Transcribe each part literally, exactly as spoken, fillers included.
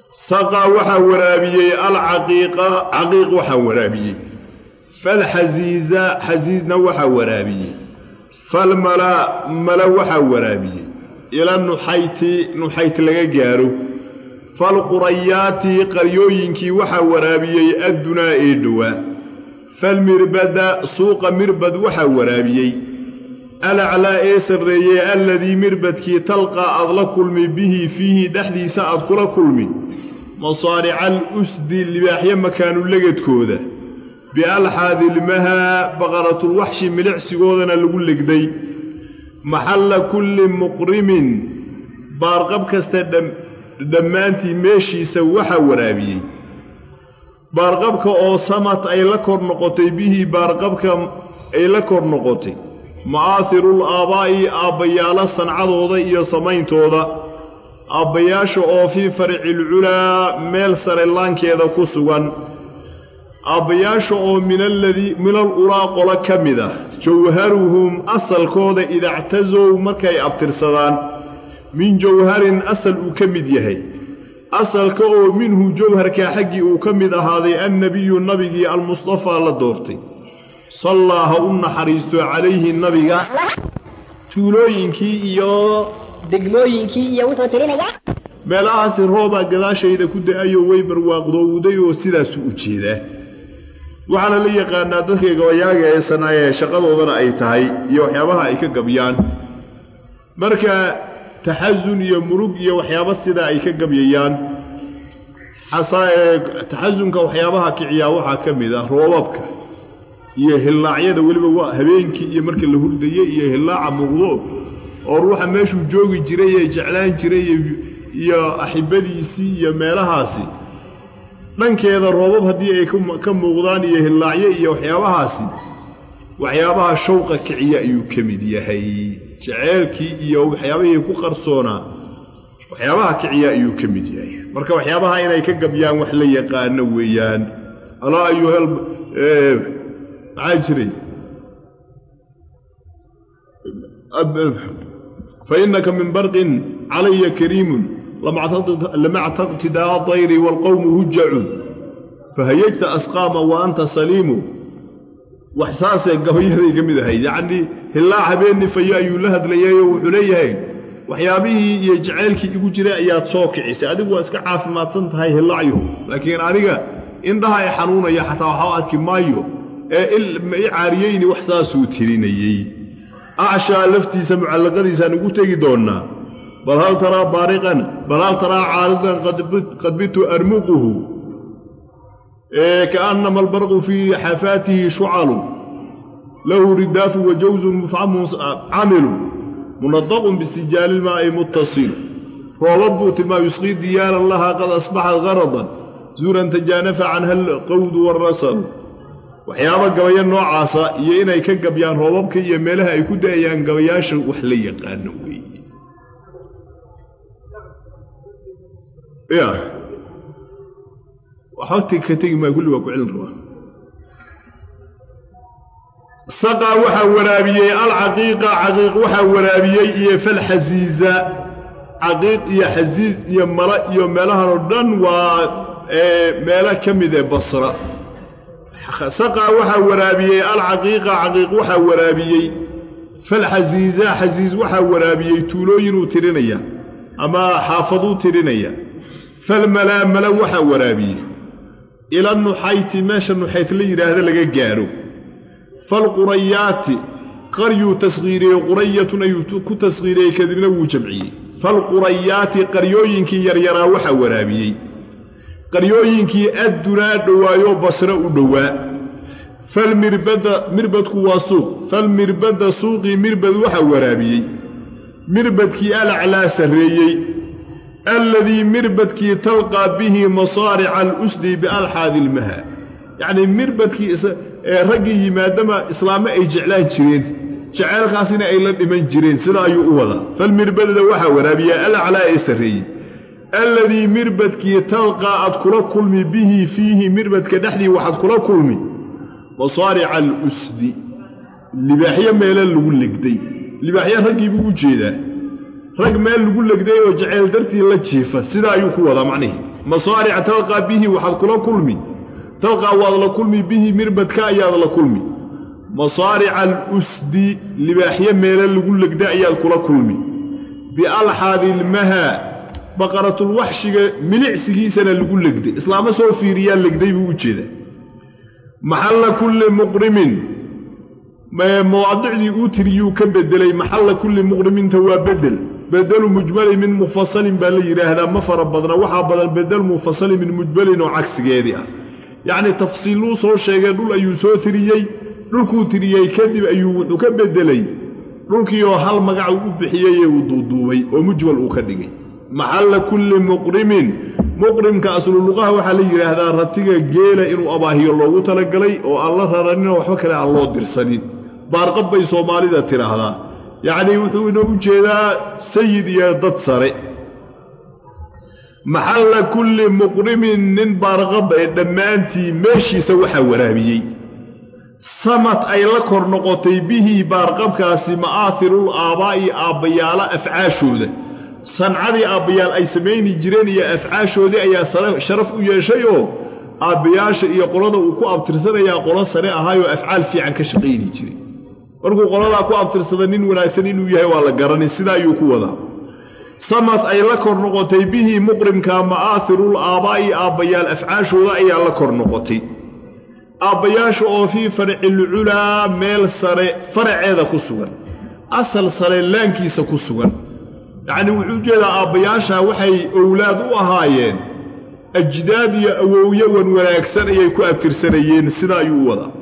سقى وحا ورابيي العقيقة عقيق وحا ورابيي فالحزيز حزيزنا وحا ورابيي فالملا ملا وحا ورابيي إلى النحيت نحيت لغا جارو فالقريات قريوينكي وحا ورابيي أدنا إيدوا فالمربد سوق مربد وحا ورابيي الأعلى إيسرية الذي مربدكي تلقى أغلى كلمي به فيه دحدي ساعد كل كلمي مصارع الأسد اللي بأحيا مكانوا لقد كوذا بألحاذ المها بغرة الوحش ملع سيقوذنا اللي قول لك دي محل كل مقرم بارقب كستدم دمانتي ماشي سوحا ورابي بارقبك أو صمت أي لكر نقطي به بارقبك أي لكر نقطي معاثر الآباء آبيالا صنعضوضا إيا صمين توضا آبياش أو في فرع العلا ميل سرلان كيدا كسوان آبياش أو من الذي من الأوراق لكمدة جوهرهم أصل كودا إذا اعتزوا مركي أبترسدان من جوهر أصل أكمد يهي أصل كو منه جوهر كحقي أكمد هذا النبي النبي المصطفى للدورتي صلى الله حريست عليه النبي تولوينكي إياه دقموينكي إياه وتوترينيا meelahaasi rooba gadaashayda ku da'ayo way barwaaqdowday oo sidaas u jeeda waxaana la yaqaanaa dadka gabayaaga ee sanaaye shaqadoodana ay tahay iyo waxyaabaha ay ka gabiyaan marka taxazun iyo murug iyo waxyaabo sida ay ka gabyayaan xasaa taxazunka waxyaabaha kiciya waxa kamid ah roobabka iyo hillaacyada waliba waa habeenkii iyo marka la hurdayay iyo hillaaca muuqdo oo ruuxa meeshuu joogi jiray ee jeclaan jiray iyo axibadiisii iyo meelahaasi dhankeeda roobab haddii ay ka muuqdaan iyo hillaacyo iyo waxyaabahaasi waxyaabaha shawqa kiciya ayuu ka mid yahay jaceelkii iyo waxyaabihii ku qarsoonaa waxyaabaha kiciya ayuu ka mid yahay marka waxyaabaha inay ka gabyaan wax la yaqaano weeyaan alaa ayuhal عاجري فإنك من برق علي كريم لما اعتقد داء طيري والقوم هجع فهيجت أسقاما وأنت سليم وإحساسك قوي هذه جميلة هي يعني هلا حبيني فيا يلهد لي وحليه وحيابه يجعلك يقول يا تصوك عيسى هذا هو اسك عاف ما تصنت هاي هلا عيو لكن أنا إن ده يحنون يا حتى حواتك مايو عاريين وحساسو ترينيي أعشى لفتي سمع لقدي سنقول تجي دونا بل هل ترى بارقا بل هل ترى عارضا قد بت قد بت أرمقه إيه كأنما البرق في حافاته شعل له رداف وجوز مفعم عامل منضق باستجال الماء متصل فوضبط ما يسقي ديار الله قد أصبح غرضا زورا تجانف عنها القود والرسل waxyaabo gabayo noocaasa iyo inay ka gabyaan roobabka iyo meelaha ay ku daayaan gabayaasha wax la yaqaan weeye ya waxaad ka tagi ma kulli waa ku cilin raba saqa waxa waraabiyay al aqiiqa aqiiq waxa waraabiyay iyo fal haziza aqiiq iyo haziz iyo mala iyo meelaha oo dhan waa meela kamid ah basra سقى وحا ورابيي العقيقة عقيق وحا ورابيي فالحزيزة حزيز وحا ورابيي تولوين ترينيا أما حافظوا ترينيا فالملا ملا وحا ورابيي إلى النحيت ماشا النحيت لي هذا لقى جارو فالقريات قريو تصغيري قرية أيوتو تصغيري كذبنا وجمعي فالقريات قريوينك يريرا وحا ورابيي قريوينكي أدنا دوايو بصر ودواء فالمربد مربد كواسوق فالمربد سوقي مربد وحا ورابي مربد كي على سريي الذي مربد كي تلقى به مصارع الأسد بألحاذ المها يعني مربد كي رقي ما دام إسلام أي جعلان جرين جعل خاصين أي لن جرين سرايو أولا فالمربد وحا ورابي على سريي الذي مربدك تلقى أدكل كلمي به فيه مربدك دحدي وحد كل كلمي مصارع الأسد اللي بحيا ميلا اللي يقول لك دي اللي بحيا رقي بيقول جيدا رق ميلا اللي يقول لك دي وجعل درتي لا تشيفه سدا يكو وضع معنيه masaaric talqa bihi waxaad kula kulmi talqa waad la kulmi bihi mirbadka ayaad la kulmi masaaric al-usdi libaaxya meelo lagu legda ayaad kula kulmi bialxaadi ilmaha baqaratul waxshiga milicsigiisana lagu legday islaama soo fiiriyaa legday buu u jeeda maxalla kulli muqrimin mawaadicdii uu tiriyuu ka bedelay maxalla kulli muqriminta waa bedel bedelu mujmali min mufasalin baa la yidhaahdaa ma fara badna waxaa badan bedel mufasali min mujmalin oo cagsigeedii ah yacni tafsiiluu soo sheegay dhul ayuu soo tiriyey dhulkuu tiriyey kadib ayuu wuxuu ka bedelay dhulkii oo hal magac uu u bixiyey ee uu duuduubay oo mujmal uu ka dhigay maxalla kulli muqrimin muqrimka aslu luqaha waxaa la yidhaahdaa ratiga geela inuu abaahiyo loogu talagalay oo aan la raraninoo waxba kale aan loo dirsanin baarqab bay soomaalida tidhaahdaa yacnii wuxuu inoo u jeedaa sayid iyo dad sare maxalla kulli muqrimin nin baarqab ee dhammaantii meeshiisa waxaa waraabiyey samad ay la kor noqotay bihi baarqabkaasi ma'aahirul aabaa'i aabbayaala afcaashooda sancadii aabbayaal ay samayni jireen iyo afcaashoodii ayaa sharaf u yeeshay oo aabbayaasha iyo qolada uu ku abtirsanayaa qolo sare ahaayoo afcaal fiican ka shaqayni jiray markuu qoladaa ku abtirsada nin wanaagsan inuu yahay waa la garanay sidaa ayuu ku wadaa samad ay la kor noqotay bihi muqrimka ma'aahirul aabaa'i aabbayaal afcaashooda ayaa la kor noqotay aabbayaasha oo fii farcilculaa meel sare faraceeda ku sugan asal sare laankiisa ku sugan yacnii wuxuu u jeedaa aabbayaasha waxay owlaad u ahaayeen ajdaad iyo awowye wan wanaagsan ayay ku abtirsanayeen sidaa ayuu u wadaa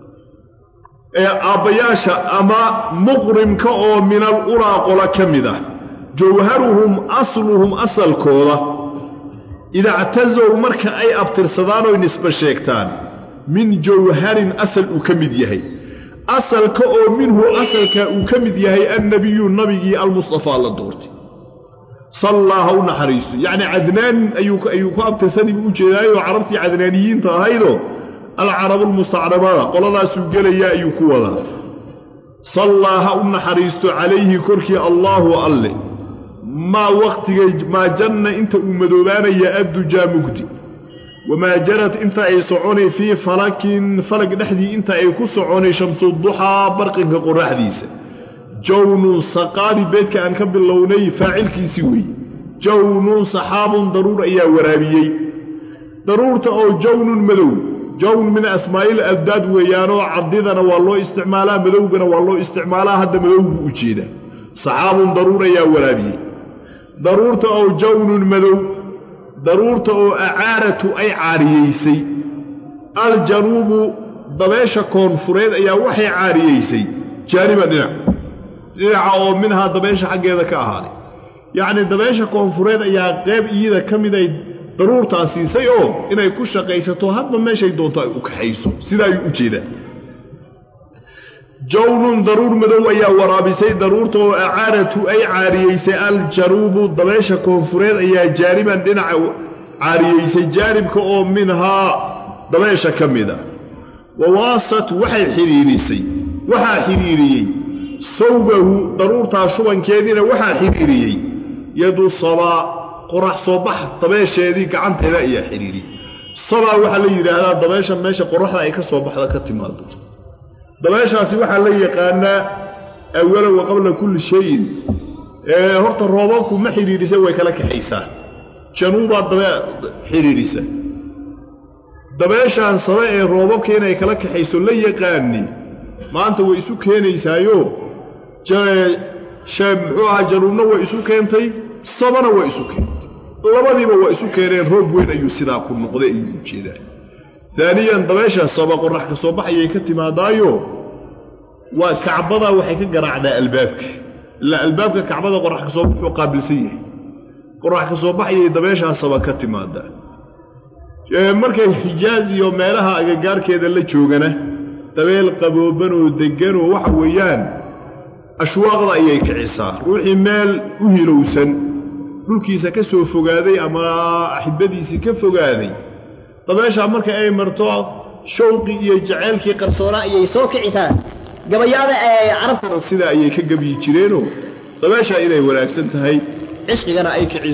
ee aabbayaasha ama muqrimka oo minal ulaa qola ka mid ah jawharuhum asluhum asalkooda idaa ictazow marka ay abtirsadaan oy nisbe sheegtaan min jawharin asal uu ka mid yahay asalka oo minhu asalka uu ka mid yahay annabiyu nabigii almustafaa la doortay sallaa ha u naxariisto yacni cadnaan ayuu ku abtirsani buu u jeedaayoo carabtii cadnaaniyiinta ahaydoo alcarabulmustacrabada qoladaasuu gelayaa ayuu ku wadaa sallaa ha u naxariisto calayhi korkii allaahu alle maa wakhtigay maa janna inta uu madoobaanaya addujaa mugdi wamaa jarad inta ay soconay fii falakin falag dhexdii inta ay ku soconay shamsuduxaa barqinka qoraxdiisa jawnun saqaadi beedka aan ka bilownay faacilkiisii weeye jawnun saxaabun daruur ayaa waraabiyey daruurta oo jawnun madow jawn min asmaa'il addaad weeyaanoo cabdidana waa loo isticmaalaa madowgana waa loo isticmaalaa hadda madowgu u jeeda saxaabun daruur ayaa waraabiyey daruurta oo jawnun madow daruurta oo acaaratu ay caariyaysay aljanuubu dabeesha koonfureed ayaa waxay caariyaysay jaaniban dhinac dhinaca oo minhaa dabeesha xaggeeda ka ahaaday yacnii dabeesha koonfureed ayaa qayb iyada ka mid ay daruurtaa siisay oo inay ku shaqaysato hadba meeshay doonto ay u kaxayso sidaa ayuu u jeedaa jawnun daruur madow ayaa waraabisay daruurta oo acaaratu ay caariyaysay aljanuubu dabeesha koonfureed ayaa jaaniban dhinaca caariyaysay jaanibka oo minhaa dabeesha ka mid a wawaasat waxay xidhiirisay waxaa xidhiiriyey sawbahu daruurtaa shubankeediina waxaa xidhiiriyey yadu sabaa qorax soo bax dabeesheedii gacanteeda ayaa xidhiiriyey sabaa waxaa la yidhaahdaa dabeesha meesha qoraxda ay ka soo baxda ka timaado dabeeshaasi waxaa la yaqaanaa awala wa qabla kulli shayin ee horta roobabku ma xidhiidhisa way kala kaxaysaa januubaa dabe xidhiidhisa dabeeshaan sabe ee roobabka inay kala kaxayso la yaqaani maanta way isu keenaysaayo muxuu ahaa januubna way isu keentay sabana way isu keentay labadiiba waa isu keeneen roob weyn ayuu sidaa ku noqday ayuu u jeedaa aaniyan dabeesha saba qorax ka soo baxayay ka timaadaayo waa kacbada waxay ka garaacdaa albaabka ilaa albaabka kacbada qorax ka soo baxuu qaabilsan yahay qorax ka soo baxayay dabeeshaa saba ka timaadaa markay xijaaz iyo meelaha agagaarkeeda la joogana dabeel qaboobanoo degganoo waxa weeyaan ashwaaqda ayay kicisaa ruuxii meel u hilowsan dhulkiisa ka soo fogaaday ama axibadiisii ka fogaaday dabeeshaa marka ay marto shawqii iyo jaceylkii qarsoonaa ayay soo kicisaa gabayaada ee carabtana sida ayay ka gabiyi jireenoo dabeeshaa inay wanaagsan tahay cishqigana ay kiciso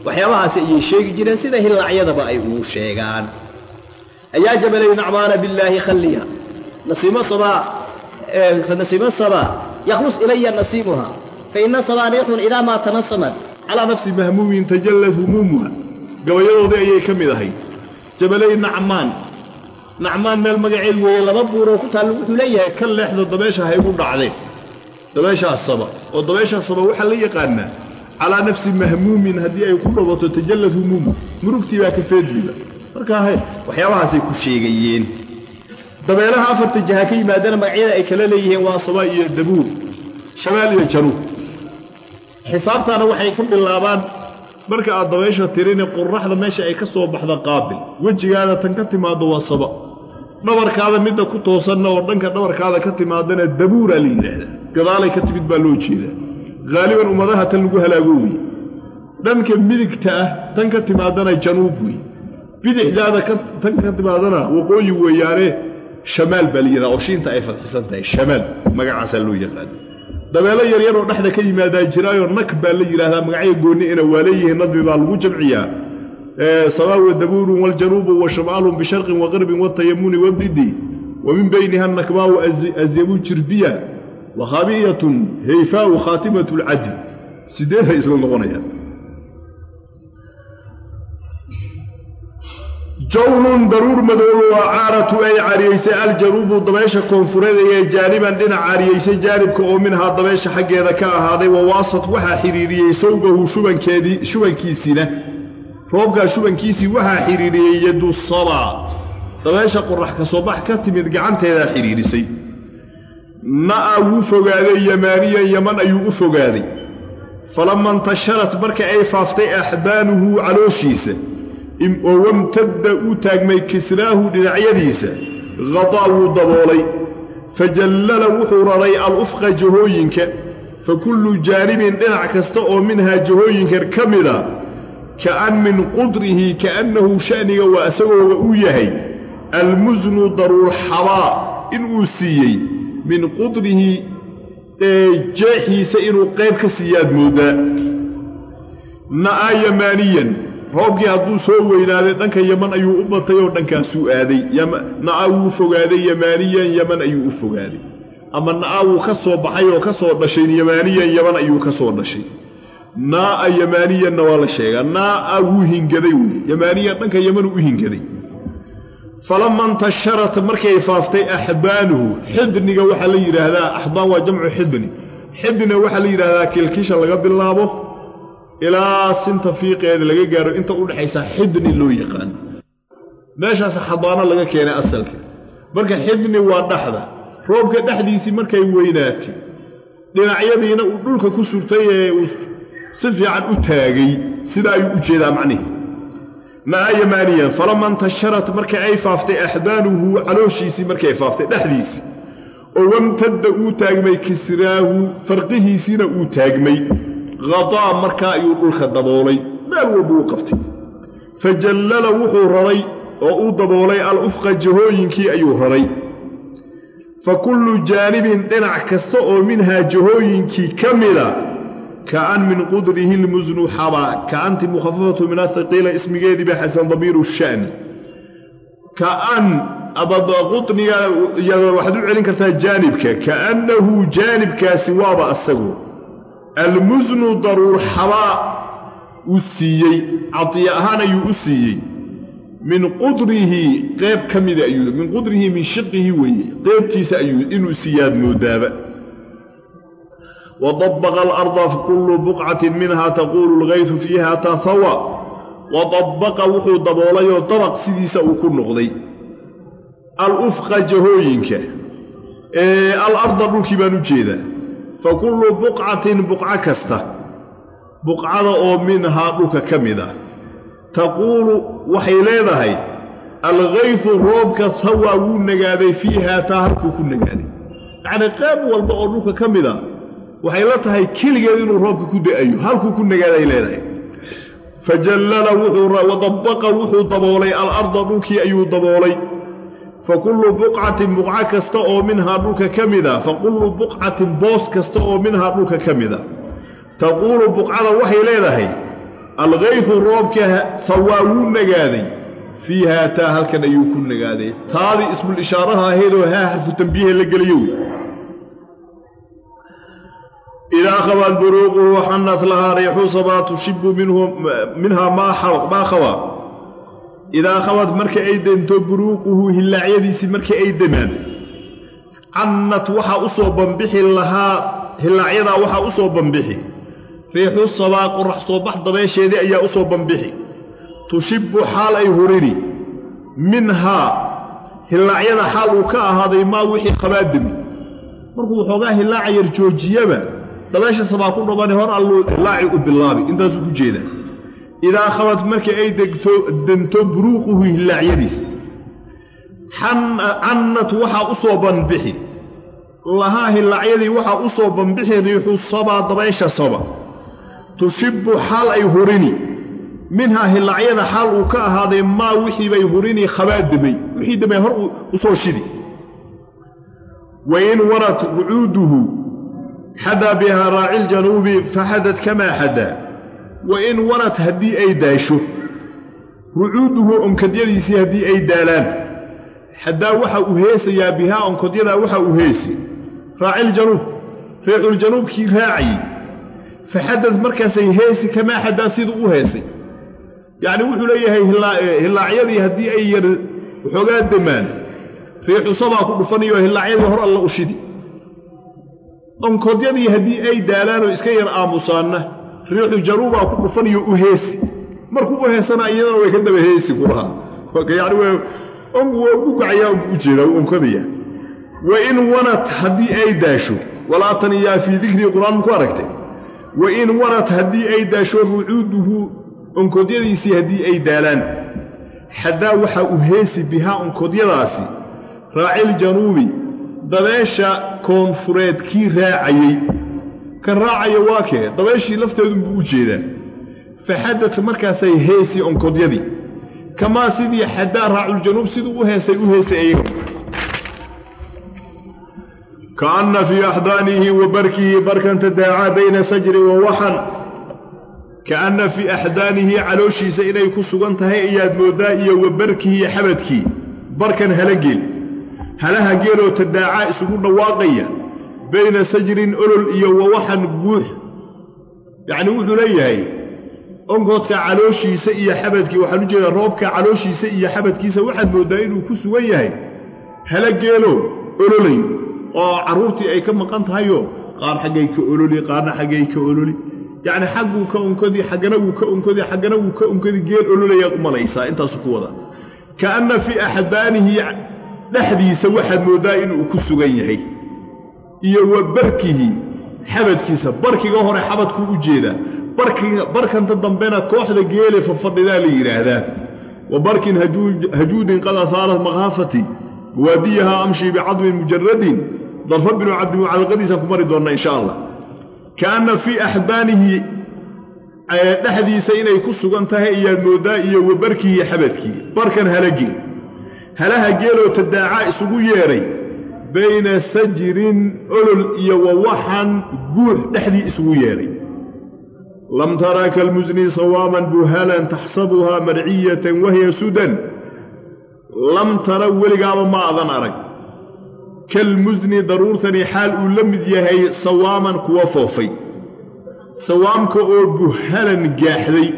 waxyaabahaas ay sheegi jireen sida hilacyadaba ay uu sheegaan ayaa jabalay nacmaana billahi khalliha nasiima sabaa nasiima sabaa yakhus ilayya nasiimuha fa inna sabaanihun idha ma tanassamat ala nafsi mahmumin tajallad humumuha gabayadooda ayay kamid ahayd jabalay nacmaan nacmaan meel magaceed weeye laba buuro ku taal wuxuu leeyahay kan leexda dabeesha hay ugu dhacday dabeesha saba oo dabeesha saba waxa la yaqaanaa ala nafsi mahmumin hadii ay ku dhawato tajallad humum murugti baa ka feedliba marka hay waxyaabahaas ay ku sheegayeen dabeelaha afarta jaha ka yimaadana magacyada ay kala leeyihiin waa saba iyo dabuur shamal iyo janub xisaabtaana waxay ku bilaabaan marka aad dabeesha tirine qorraxda meesha ay ka soo baxdo qaabil wajigaada tan ka timaado waa saba dhabarkaada midda ku toosanna oo dhanka dhabarkaada ka timaadana dabuura la yiraahdaa gadaalay ka timid baa loo jeedaa غالبا umadaha tan lagu halaago way dhanka midigta ah tan ka timaadana januub way bidixdaada tan ka timaadana waqooyi weeyaare shamaal baa la yiraahdaa oo shiinta ay fadhisan tahay shamaal magacaas loo yaqaan dabeelo yar yar oo dhaxda ka yimaada jiraayo nak baa la yiraahdaa magacyo gooni ina waaleeyeen nadbi baa lagu jamciyaa ee sawaa'u dabuur wal janub wa shimal bi sharq wa gharb wa tayammun wa didi wa min baynaha nakba wa azyabu jirbiya wa khabiyatun hayfa wa khatimatu al adl sideefa isla noqonaya جون ضرور مدور وعارة أي عريسة الجنوب ضبيش كونفوريد أي جانبا دين عريسة جانب كأو منها ضبيش حق ذكاء هذا وواسط وها حريرية سوقه شبن كذي شبن كيسينة فوقها شبن كيسي وها حريرية يدو الصلاة ضبيش قرح كصباح كتمد قعنت هذا حريريسي نأى وفق هذا يمانيا يمن أي وفق هذا فلما انتشرت بركة أي فافتي أحبانه على شيسه وامتد أوتاقمي كسراه لنعيديسة غطاه ضبولي فجلل وحرري الأفق جهوينك فكل جانب انعكستأ منها جهوينك كاملة كأن من قدره كأنه شأنه وأسوه وأويهي المزن ضرور حراء إن أوسيي من قدره جاحي سئر قيب كسياد مودا نأى يمانيا roobkii hadduu soo weynaaday dhanka yaman ayuu u batay oo dhankaasuu aaday na'a wuu fogaaday yamaaniyan yaman ayuu u fogaaday ama na'a wuu ka soo baxay oo ka soo dhashay yamaaniyan yaman ayuu ka soo dhashay na'a yamaaniyanna waa la sheegaa na'a wuu hingaday wey yamaaniyan dhanka yaman u hingaday falama intasharat markay faaftay axbaanuhu xidniga waxaa la yidhaahdaa axbaan waa jamcu xidni xidna waxaa la yidhaahdaa kilkisha laga bilaabo إلى سنت فيق هذا لقى جارو أنت قول حيسا حدني لو يقان ماشي هسا حضانة لقى كينا أسلك بركة حدني وادحدة روبك دحديسي مركا يويناتي لنا عيادي هنا قولك كسرتي سفي عن أتاقي سدا يؤجيدا معنيه نا يمانيا فلما انتشرت مركا أي فافتي أحدانه علوشيسي مركا يفافتي دحديسي وامتد أتاقمي كسراه فرقه سينا أتاقمي غطاء مركا يقول خدبولي ما الوبو قفتي فجلل وحو رري او دبولي الافق جهوينكي ايو رري فكل جانب دنع كسو منها جهوينكي كاملة كأن من قدره المزن حبا كأنت مخففة من الثقيلة اسم جيدي بحسن ضمير الشأن كأن أبدا قطني وحدو علين كرتا جانبك كأنه جانبك سواب السقو المزن ضرور حراء أسيي عطيئهان أيو أسيي من قدره قيب كمد أيو من قدره من شقه وي قيب تيس أيو إنو سياد مدابة وضبغ الأرض في كل بقعة منها تقول الغيث فيها تثوى وضبق وحو ضبولي وطبق سيديس أكون نغضي الأفق جهوينك إيه الأرض نوكبان جيدا فكل بقعة بقعة كسته بقعة أو منها لك كمدة تقول وحيلينها الغيث روبك ثوى ونقاذي فيها تهرك كنقاذي يعني قاب والبقر لك كمدة وحيلتها كل قاذين روبك كده أيو هلك كنقاذي لينها فجلل وحو وضبق وحو ضبولي الأرض لك أيو ضبولي فكل بقعة بقعة كستأو منها لك كمدة فكل بقعة بوس كستأو منها لك كمدة تقول بقعة وحي ليلهي الغيث روبك ثواون نقادي فيها تا هل كان يكون نقادي تالي اسم الإشارة هيدو ها حرف التنبيه اللي قليوي إذا خبت بروقه وحنت لها ريح صبا تشب منهم منها ما حرق ما خوا إذا خبت مرك أيدن تبروقه هلا عيدي مرك أيدمان عنت وحا أصوبا بحي لها هلا عيدا وحا أصوبا بحي ريح الصبا قرح صباح ضبيش يدي أي أصوبا بحي تشب حال أي هريري منها هلا عيدا حالك هذا ما وحي خبادمي مركو حوغاه هلا عير جوجيبا dabeesha sabaa ku dhaban hor allo laaci u bilaabi intaas ku jeeda ida khawat markii ay degto danto buruuquhu hilaaciyadiis han annat waxa u soo banbixi laha hilaaciyadii waxa u soo banbixi riixu sabaa dabeesha saba tushibu hal ay hurini minha hilaaciyada hal uu ka ahaaday ma wixii bay hurini khabaadibay wixii damay hor u soo shidi wayn warat wuuduhu حدا بها راعي الجنوب فحدت كما حدا وإن ورت هدي أي داشو رعوده أنكديسي هدي أي دالان حدا وحا أهيسي يا بها أنكديدا وحا أهيسي راعي الجنوب راعي الجنوب كي راعي فحدث مركزي هيسي كما حدا سيدو أهيسي يعني وحو ليه هلا عيدي هدي أي وحوغات دمان ريح صبا كل فني وهلا عيدي هر الله أشيدي أنكوديدي هدي أي دالان وإسكير آموسانا ريح الجنوب أكون فني أهيسي مركو أهيسنا أيضا ويكدب أهيسي كلها يعني أنكو عيام أجينا وأنكوديا وإن ونت هدي أي داشو ولا تنيا في ذكر القرآن مكاركته وإن ونت هدي أي داشو رعوده أنكوديدي سي هدي أي دالان حدا وحا أهيسي بها أنكوديداسي راعي الجنوبي dabeesha koonfureed kii raacayay kan raacaya waa kee dabeeshii lafteedu buu u jeedaa faxadat markaasay heesi onkodyadii kama sidii xadaa raacul januub siduu u heesay u heesay ayaga kaanna fi ahdaanihi wa barkihi barkan tadaaca bayna sajri wa waxan kaanna fi ahdaanihi calooshiisa inay ku sugan tahay ayaad moodaa iyo wa barkihi xabadkii barkan halageel هلها جيلو تداعى اسمه نواقية بين سجر أولل إيا ووحن بوح يعني وحو ليهي أنقضك علوشي سئي حبتك وحنو جيدا روبك علوشي سئي حبتك سوحد مودين وكسو ويهي هلا جيلو أولولي وعروتي أي كم قانت هايو قال حقيك أولولي قال حقيك أولولي يعني حقو كأنكذي حقنو كأنكذي حقنو كأنكذي جيل أولولي يقوم ليسا انت سكوذا كأن في أحدانه dhexdiisa waxaad moodaa inuu ku sugan yahay iyo wabarkihi xabadkiisa barkiga hore xabadku u jeeda barkiga barkanta dambena kooxda geele fafadhida la yiraahdaa wabarkin hajuudin qad asaarat maghafati wadiyaha amshi bi'adm mujarrad darf ibn abd al-qadis kumari doona insha Allah kaana fi ahdanihi dhexdiisa inay ku sugan tahay iyaad moodaa iyo wabarkihi xabadkii barkan halagii هلها جيلو تداعى اسمو ييري بين سجر أولل إيا ووحن بوح نحدي اسمو ييري لم تراك المزني صواما بوهالا تحسبها مرعية وهي سدى لم ترى ولقى ما أظن أرك كالمزني ضرورتني حال أولمذ يهي صواما كوفوفي صوام كأول بوهالا جاحذي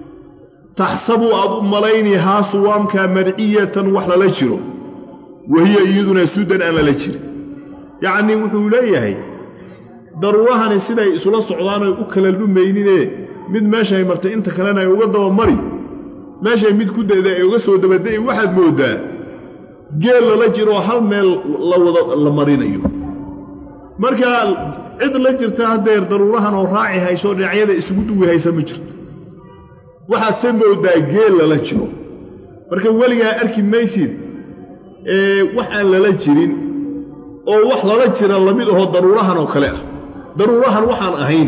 تحسبوا أضو ملايني ها صوام كمرئية وحلا لجرو وهي يدنا سودا أنا لجر يعني وحوليهي ضروها نسيدا إسولا صعدانا وكلا البمينين من ماشي مرتا انت كلانا يوغد ومري ماشي ميد كودا إذا يوغسو دبدأي واحد مودا قيل لجرو هل ميل لمرين أيو مركا عد لجر تهدير ضرورها وراعي هاي صور رعيادة إسودوي هاي سمجر waxaad samoodaa geel la jiro marka waliga arki maysid ee wax aan la jirin oo wax la jira lamid ah daruurahan oo kale ah daruurahan waxaan ahayn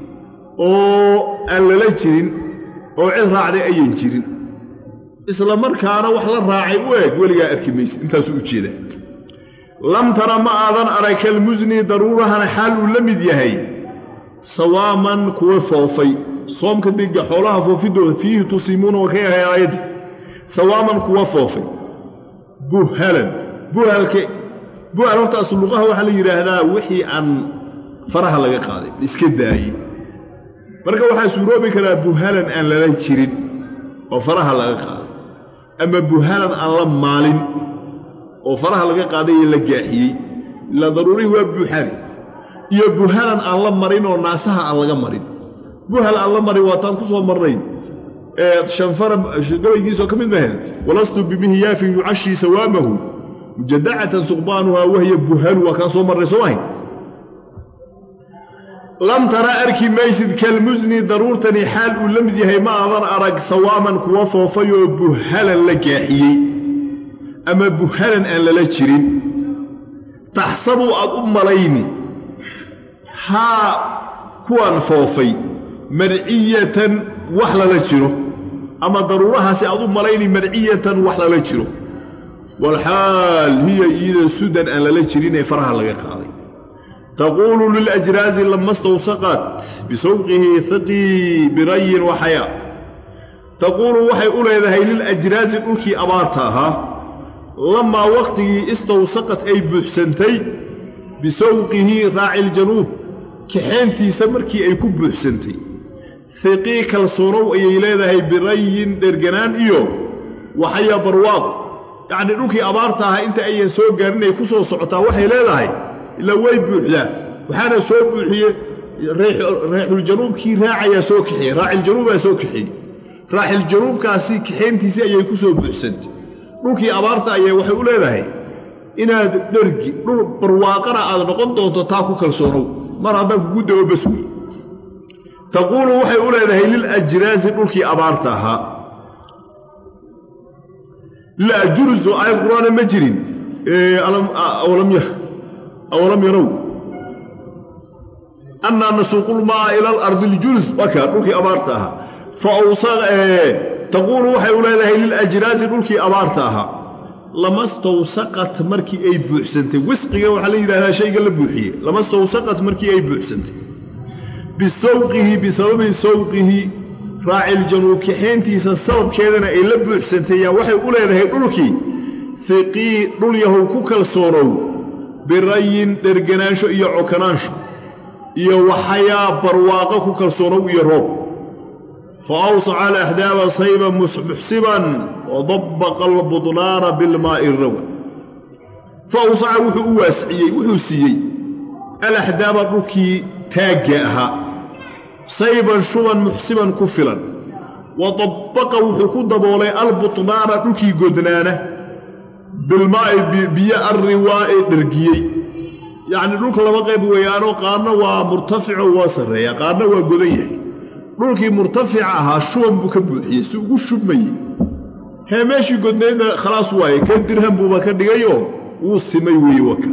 oo aan la jirin oo cid raacday ayaan jirin isla markaana wax la raacay u eeg waliga arki maysid intaas u jeeda lam tara ma aadan arakal muzni daruurahan xal uu lamid yahay sawaaman kuwa foofay صوم كدق حولها فوفيدو فيه تصيمون وكيها آياتي سواما كوا فوفي بوهلا بوهل كي بوهل وانت أصلقها وحالي هذا وحي عن فرها لغا قادي اسكداي marka waxa suuroobi kara buhalan aan la jirin oo faraha laga qaaday ama buhalan aan la maalin oo faraha laga qaaday la gaaxiyay la daruuri waa buhali iyo buhalan aan la marin oo naasaha aan laga marin buhal aan la marin waa tan ku soo marnay ee shanfara shaqooyigiisa kamid bahay walastu bimihyaf yu'ashi sawamahu mujadda'atan suqbanuha wa hiya buhal wa ka soo marnay soo لم ترى أركي ميسد كالمزني ضرورتني حال ولمزي هي ما أظن أرك صواما كوفا فيو بهلا لكاحيي أما بهلا أن لا تشرين تحسبوا أضم ليني ها كوان فوفي مرعية وحلا لتشرو أما ضرورها سأضم ليني مرعية وحلا لتشرو والحال هي إذا سدن أن لا تشرين فرها لقاضي تقول للأجراز لما استوثقت بسوقه ثقي بري وحياة تقول وحي أولى إذا هي للأجراز ألكي أبارتها لما وقته استوثقت أي بحسنتي بسوقه راعي الجنوب كحينتي سمركي أي كب بحسنتي ثقي كالصورو أي إذا هي بري درجنان إيو وحياة برواض يعني ألكي أبارتها أنت أي سوق قرني كسو صعطها وحي إذا هي إلا ويبوح له وحانا سوبوح ريح ريح الجنوب كي راعي سوكحي راعي الجنوب سوكحي راعي الجنوب كاسي كحينتيسي أي كسو بحسنت نوكي أبارتا أي وحي أولي لهي إنا درقي نو برواقنا هذا نقول دونتا تاكو كالسورو مرة هذا قد وبسوي تقول وحي أولي لهي للأجراز نوكي أبارتاها لا جرز آية القرآن مجرين إيه ألم أولم يخ أولم يروا أننا نسوق الماء إلى الأرض الجرز وكا نوكي أبارتها فأوصى إيه تقول وحي أولئك للأجراز نوكي أبارتها لما استوثقت مركي أي بحسنتي وسقي وحلي لها شيء قال بوحيه لما استوثقت مركي أي بحسنتي بسوقه بسبب سوقه راعي الجنوب كحينتي سبب كذا إلا بحسنتي يا وحي أولئك نوكي ثقي نوليه كوكل صورو بري درجنانشو إيا عكنانشو إيا وحيا برواقك كالصورو إيا روب فأوصى على أحداب صيبا محسبا وضبق البطلان بالماء الروى فأوصى وحو واسعي وحو سيي الأحداب الركي تاجئها صيبا شوبا محسبا كفلا وضبق وحو كدبولي البطلان ركي قدنانه بالماء بيا الرواء درجيي يعني دولك لما قيب ويانو قارنا ومرتفع وسرية قارنا وقضيه دولك مرتفعها شوان بكبوحي سوقو الشبمي هي ماشي قدنا خلاص واي كان درهم بوبكر دقايو وصمي ويوكا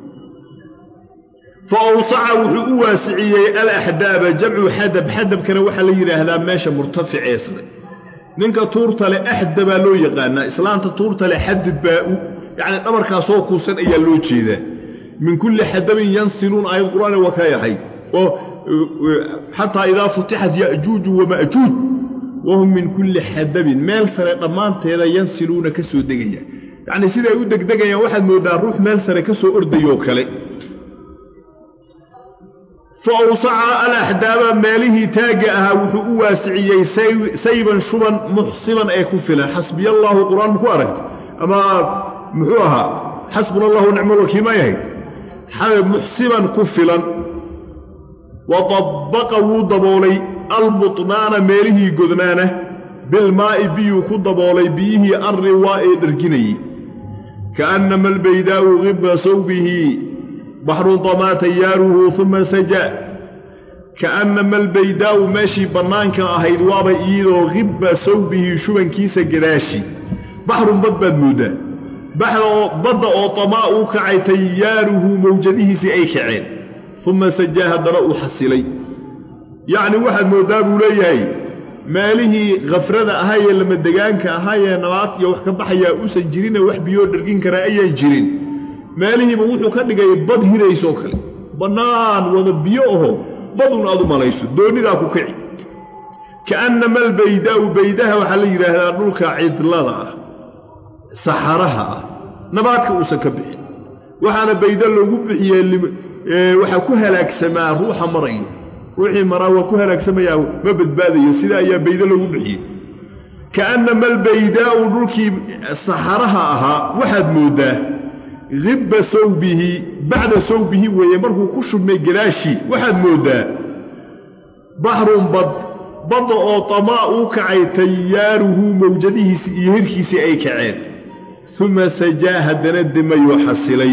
فأوسع وحو واسعي الأحداب جمع حدب حدب كان وحا ليرى هذا ماشي مرتفع يسري ninka tuurta le axda baa loo yaqaanaa islaanta tuurta le xadid baa u yani dhabarka soo kuusan ayaa loo jeedaa min kulli hadabin yansilun ayat quraan wa ka yahay oo hatta idha futihat ya'juj wa ma'juj wa hum min kulli hadabin meel sare dhamaanteeda yansiluna ka soo degaya yani sida ay u degdegayaan waxaad moodaa ruux meel sare ka soo ordayo kale فأوسع الأحداب ماله تاجئها وحو واسعي سيبا شبا محصبا أي كفلا حسبي الله قرآن مكواركت أما محوها حسبنا الله ونعم الوكيل ما يهي محصبا كفلا وطبقه ضبولي البطنان ماله قدنانه بالماء بيو كضبولي بيه الرواء درجني كأنما البيداء غب صوبه بحر طما تياره ثم سجى كأنما البيداء ماشي بنانك أهيد وابا إيدو غب صوبه شبن كيس قراشي بحر بدبد مودا بحر بدا طماء كعي تياره موجده سي كعين ثم سجاها درأ حسلي يعني واحد موداب وليهي ماله غفرده أهاي لما دقانك أهاي نبات يوحك بحيا أوسن جرين وحبيو درقين كرائيا جرين ماله بوحو كدغاي بد هيريسو كله بنان ودا بيوه بدون ادو ماليسو دوني دا كو كعي كأنما البيداء بيدها وحل يراهدا دولك عدلدا صحراها نباتك اوسن كبخين waxaana bayda loogu bixiyay waxa ku halaagsamaa ruuxa marayo wixii marawa ku halaagsamaya ma badbaadayo sida ayaa bayda loogu bixiyay kaanama albaydaa dhulki saharaha aha waxaad moodaa ghibba sawbihi ba'da sawbihi weeye markuu ku shubmay galaashi waxaad moodaa bahrun bad bad oo tamaa uu kacay tayaaruhu mawjadihiisa iyo hirkiisa ay kaceen ثم سجاها دندم يحصلي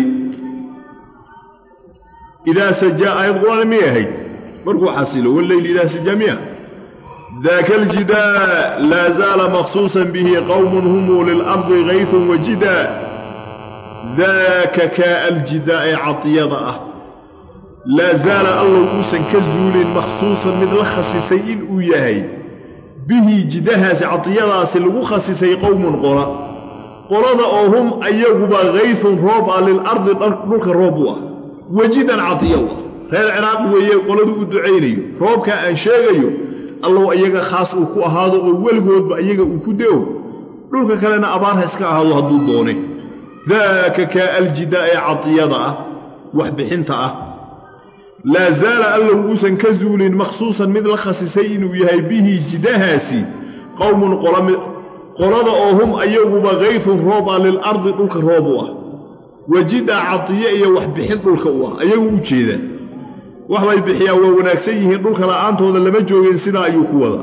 إذا سجاء يضغط مياه مركو حصله والليل إذا سجى مياه ذاك الجداء لا زال مخصوصا به قوم هم للأرض غيث وجداء ذاك كالجداء عطيضة لا زال الله أوسا كالزول مخصوصا مثل خصيصين أوياهي به جداها عطيضة سلغو خصيصي قوم قرأ قرض أوهم أيهما غيث روب للأرض نلك روبوا وجدا عطيوا هذا العراق ويا قلدوا الدعيني روب كان شيغيو الله أيها خاص وكو هذا والولغود أيها وكدو نلك كلنا أبارها اسكا هذا هدو دوني ذاك كالجداء عطيضة وحبحنتا لا زال الله أوسا كزول مخصوصا مثل خصيصين ويهي به جداهاسي قوم قرم قرض أوهم أيهما غيث روبا للأرض دولك روبوا وجد عطية وحبحين دولك أوه أيهو جيدا وحبا يبحيا وناكسيه دولك لأنتو ذا لما جوين سنا أيوكو ذا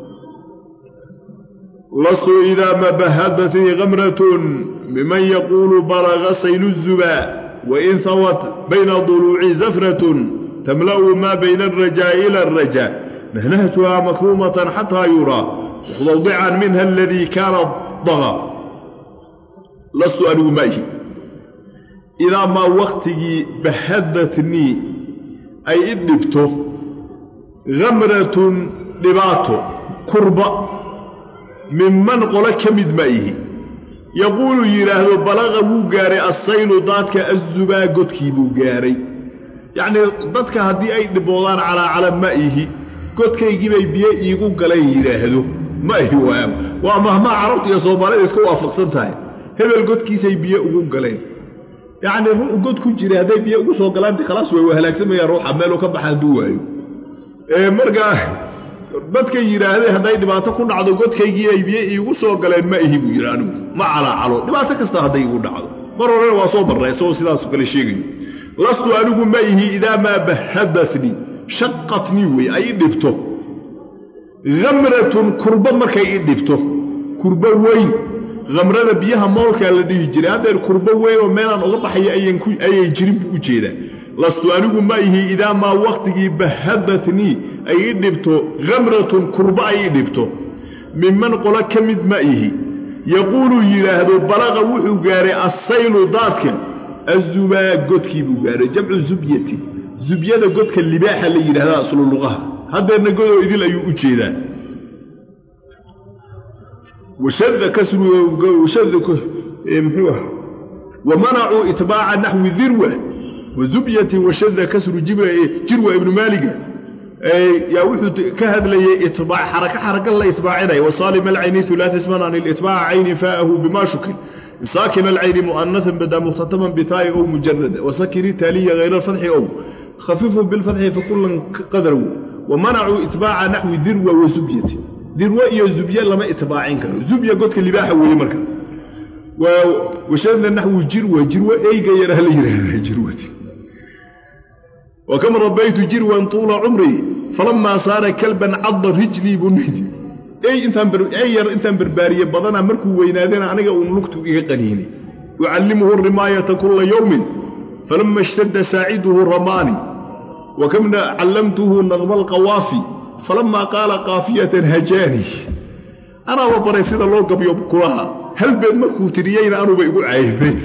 لست إذا ما بهدتني غمرة ممن يقول بلغ سيل الزباء وإن ثوت بين ضلوع زفرة تملأ ما بين الرجاء إلى الرجاء نهنهتها مكرومة حتى يرى وضوضعا منها الذي كان ضغى لست أنو مايه إذا ما وقتي بهدتني أي إدبته غمرة لباته كربة ممن قل كمد مايه يقول يراه بلغ وقاري الصيل ضادك الزبا قد كيبو قاري يعني ضادك هدي أي دبولان على علم مايه قد كي يجيبي بيه يقول قلي يراهدو ما هو ومهما عرفت يا صومالي اسكو وافقسنتahay hebel godkiisay biyo ugu galeen yaani ruux god ku jiray haday biyo ugu soo galaan khalaas way halaagsamaya ruuxa meel uu ka baxaa duwayo ee marka dadka yiraahdeen haday dhibaato ku dhacdo godkaygii ay biyo igu soo galeen ma ihi buu yiraahdo ma ala calo dhibaato kasta haday igu dhacdo mar hore waa soo baray soo sidaas kale sheegay lastu anigu ma ihi ida ma bahadathni shaqqatni way ay dhibto غمرة كربة مركي إدبته كربة وين غمرة بيها مولكا الذي يجري هذا الكربة وين وميلان أغبح أي أي جريب وجيدا لست أنقول معه إذا ما وقتي بهدتني أي إدبته غمرة كربة أي إدبته ممن قل كمد معه يقول يراهد بلغ وحو قاري السيل ضادك الزباء قدك بقاري جمع زبيتي زبية قدك اللباحة اللي يراهد أصل اللغة هذا نقول إذا لا يوجد وشذ كسر وشذ ومنعوا إتباع نحو ذروة وزبية وشذ كسر جروة ابن مالك يا وحد كهذا لي إتباع حركة حركة الله إتباعنا وصالم العين ثلاث اسما عن الإتباع عين فاءه بما شكل ساكن العين مؤنثا بدا مختتما بتاء أو مجرد وسكن تالية غير الفتح أو خفيف بالفتح فكل قدروا ومنعوا إتباع نحو ذروة وزبية ذروة يا زبية لما إتباعين كانوا زبية قلت اللباحة ويمركا وشذ نحو جروة جروة أي غيرها ليرها جروة وكم ربيت جروة طول عمري فلما صار كلبا عض رجلي بنهدي أي أنت بر أي أنت بربارية بدنا مركو وينادنا أنا ونلقت إيه قنيني وعلمه الرماية كل يوم فلما اشتد ساعده رماني وكم علمته نظم القوافي فلما قال قافية هجاني أنا وبرسيد الله قبل يبكرها هل بين مركو تريين أنا بيقول عيبت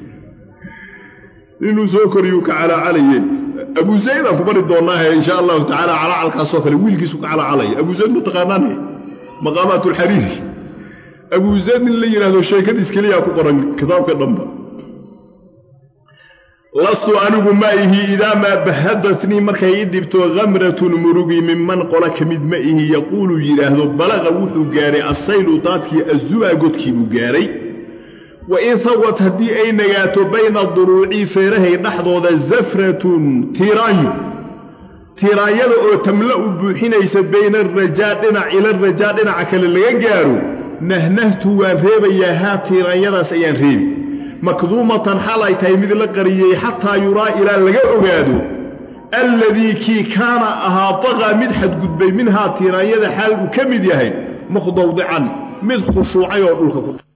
لأنه سوكر يوك على علي أبو زيد أكبر الدونها إن شاء الله تعالى على على السوكر ويلقي سوك على علي أبو زيد متقاناني مقامات الحريري أبو زيد اللي يرى هذا الشيء كده إسكالية أكبر كتاب كدنبا lastu anigu ma ihi idaa maa bahadatnii markay ii dhibto khamratun murugi minman qola ka mid ma ihi yaquulu yidhaahdo balaqa wuxuu gaaray assaylu daadkii azubaa godkii buu gaaray wa in hawat haddii ay nagaato bayna duruucii feerahay dhexdooda zafratun tiiraanyo tiiraanyada oo tamla'u buuxinaysa bayna arajaa dhinac ila arajaa dhinaca kale laga gaaro nahnahtu waan reebayaa haa tiiraanyadaas ayaan reebi makduumatan xaal ay tahay mid la qariyey xataa yuraa ilaa laga ogaado alladii kii kaana ahaa daqaa mid xadgudbay minhaa tiiraanyada xaal uu ka mid yahay muqdawdican mid khushuucay oo dhulka ku